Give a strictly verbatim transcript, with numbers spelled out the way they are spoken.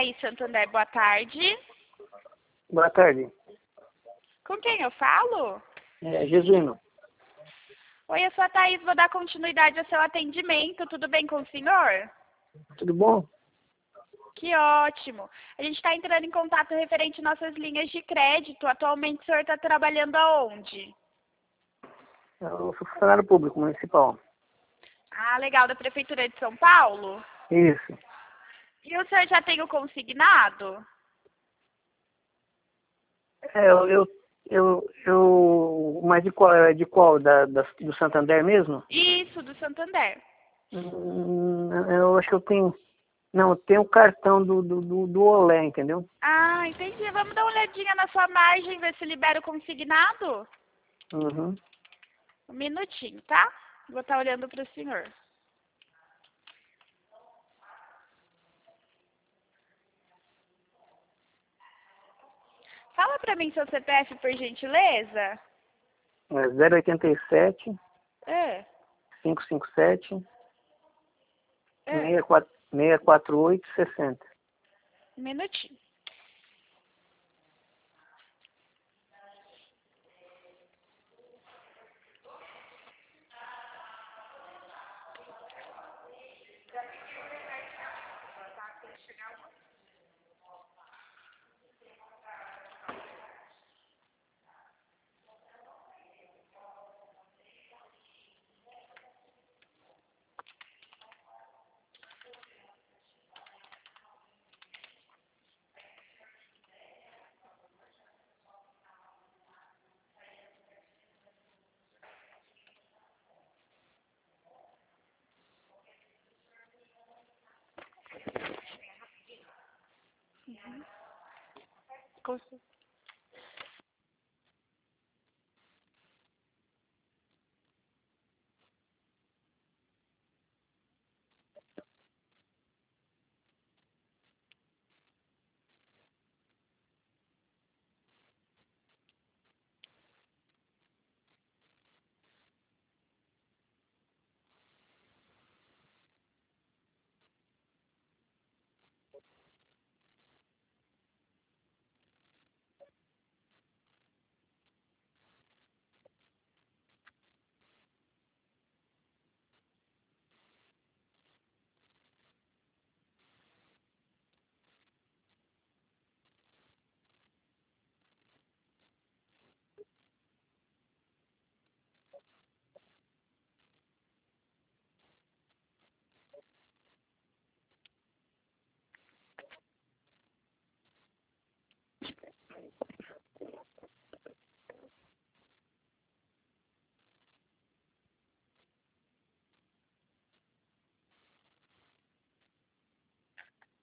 Thaís Santander, boa tarde. Boa tarde. Com quem eu falo? É, Jesuíno. Oi, eu sou a Thaís, vou dar continuidade ao seu atendimento. Tudo bem com o senhor? Tudo bom? Que ótimo. A gente está entrando em contato referente às nossas linhas de crédito. Atualmente o senhor está trabalhando aonde? Eu sou funcionário público municipal. Ah, legal, da Prefeitura de São Paulo? Isso. E o senhor já tem o consignado? É, eu, eu, eu, eu- mas de qual? É de qual? Da, da- do Santander mesmo? Isso, do Santander. Hum, eu acho que eu tenho. Não, eu tenho o cartão do, do, do, do Olé, entendeu? Ah, entendi. Vamos dar uma olhadinha na sua margem, ver se libera o consignado? Uhum. Um minutinho, tá? Vou estar olhando para o senhor. Fala para mim seu C P F, por gentileza. É zero oitenta e sete, É, quinhentos e cinquenta e sete, é. seis quatro seis quatro oito, sessenta. Um minutinho. Com-